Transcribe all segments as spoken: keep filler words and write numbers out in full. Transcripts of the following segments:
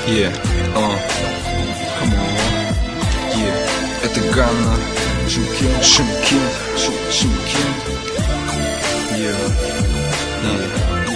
Yeah, uh, come on. Yeah, это Ганна, Шимкент, Шимкент, Шим- Шимкент. Yeah, yeah.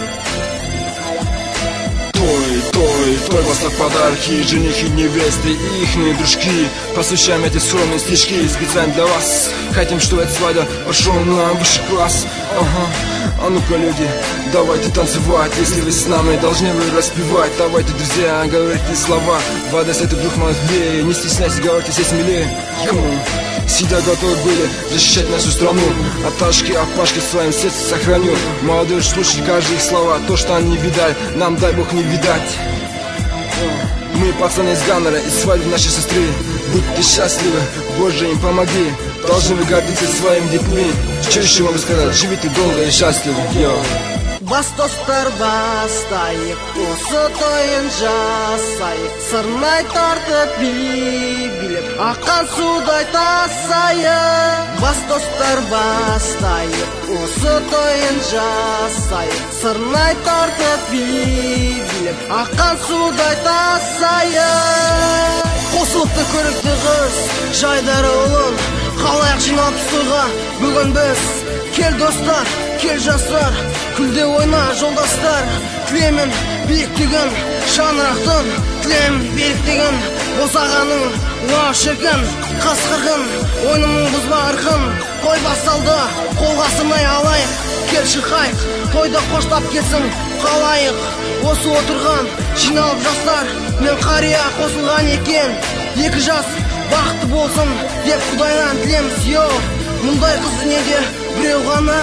Той, той, той поставь подарки, женихи, невесты и ихние дружки. Посвящаем эти скромные стишки специально для вас. Хотим, чтобы эта свадьба пошел на высший класс. Ага, а ну-ка, люди, давайте танцевать. Если вы с нами, должны вы распевать. Давайте, друзья, говорите слова. Вода, если ты вдруг молодые, не стесняйся, говорите все смелее. Come Всегда готовы были защищать нашу страну. От Ташки, от Пашки в своем сердце сохраню. Молодежь, слушай каждые их слова. То, что они видали, нам дай Бог не видать. Мы пацаны из Ганнера, из свадьбы нашей сестры. Будьте счастливы, Боже им помоги. Должны вы гордиться своими детьми. Что еще могу сказать? Живите долго и счастливы. Йо. Бас достар бастайық, осы тойын жасайық. Сырнай тартып билеп, аққан судай тасайық. Бас достар бастайық, осы тойын жасайық. Сырнай тартып билеп, аққан судай тасайық. Қосылыпты көрікті қыз, жайдары ұлын, қалайық жиналып тойға бүгін біз. Кел достар, кел жастар, күлде ойна жолдастар. Тілемін биіктігін, шаңырақтың, тілемін биіктігін, босағаның уа шіркін, қасқырғын, ойнымың бұзба ырқын. Той басталды, қолға сынай алайық, кел шықайық, тойды қоштап кетсін қалайық. Осы отырған жиналып жастар, мен қария қосылған екен. Екі жас бақытты болсын деп Құдайдан тілеміз. Йо, мұндай қыз дүниеде біреу ғана.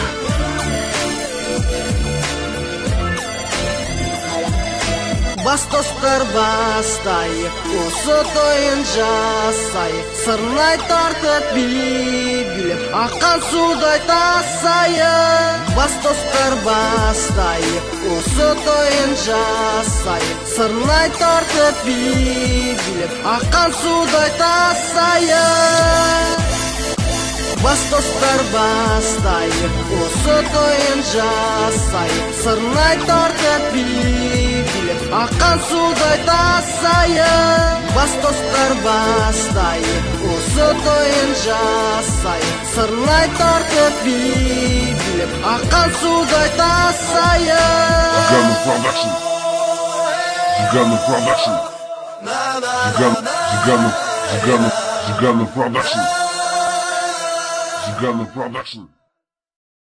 Бас достар бастайық, осы тойын жасайық. Сырнай тартып билеп, аққан судай тасайық. Бас достар бастайық, осы тойын жасайық. Сырнай тартып билеп, аққан судай тасайық. Бас достар бастайық, осы тойын жасайық. Сырнай тартып билеп, аққан судай тасайық. Бас достар бастайық, осы тойын жасайық. Сырнай тартып билеп, аққан судай тасайық. Ганна Production. Ганна Production. Ганна, Ганна, Ганна, Ганна Production. Ганна Production.